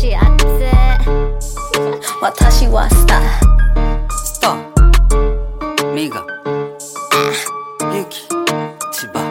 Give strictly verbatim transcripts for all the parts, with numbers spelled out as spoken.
しあって私はスタースターミガユキ千葉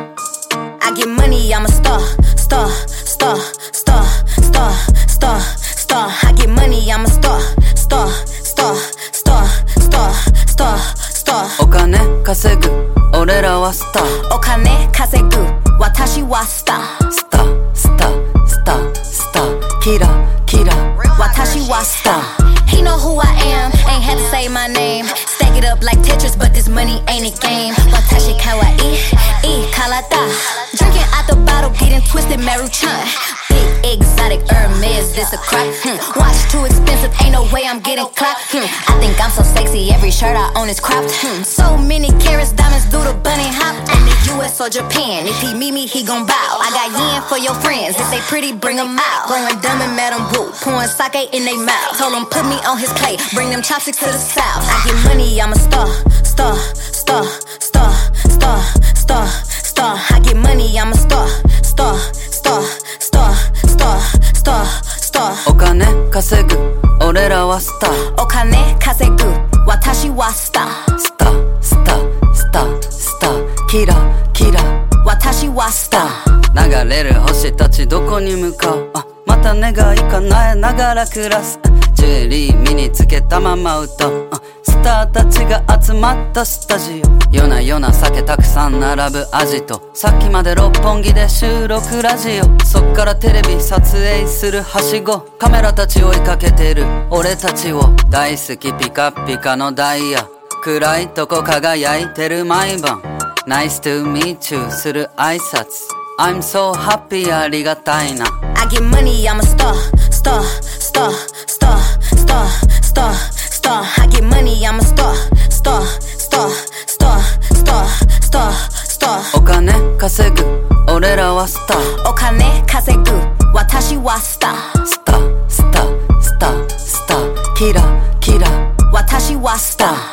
I get money, I'm a star, star, star, star, star, star, star. I get money, I'm a star, star, star, star, star, star, star. お金稼ぐ俺らはスター。 お金稼ぐ私はスター。 スタースタースタースターキラキラ私はスター。He know who I am, ain't had to say my name. Stack it up like Tetris, but this money ain't a game. Watashi kawaii, e kalata. Drinking out the bottle, getting twisted, Maruchan. Big exotic Hermes, this a crop. Hmm. Watch too expensive, ain't no way I'm getting clapped. Hmm. I think I'm so sexy, every shirt I own is cropped. Hmm. So many carats, diamonds do the bunny hop. In the U S or Japan, if he meet me, he gon' bow. I got yen for your friends, if they pretty, bring them out. Blowing dumb and Madame Boo, pouring sake in they mouth. Told him put me on his plate, bring them chopsticks to the south. I get money, I'm a star, star, star, star, star, star, star. I get money, I'm a star, star, star, star, star, star, star. お金稼ぐ俺らはスター。 お金稼ぐ私はスター。 スタースタースタースターキラキラ私はスター。流れる星たちどこに向かう。あまた願い叶えながら暮らす。ジュエリー身につけたまま歌う。スターたちが集まったスタジオ。夜な夜な酒たくさん並ぶアジト。さっきまで六本木で収録ラジオ。そっからテレビ撮影するはしご。カメラたち追いかけてる俺たちを。大好きピカピカのダイヤ。暗いとこ輝いてる毎晩。Nice to meet you する挨拶。I'm so happy ありがたいな。 I get money, I'm a star, star, star, star, star, star, star. I get money, I'm a star, star, star, star, star, star, star. お金稼ぐ俺らはスター。 お金稼ぐ私はスター。 スタースタースタースターキラキラ私はスター。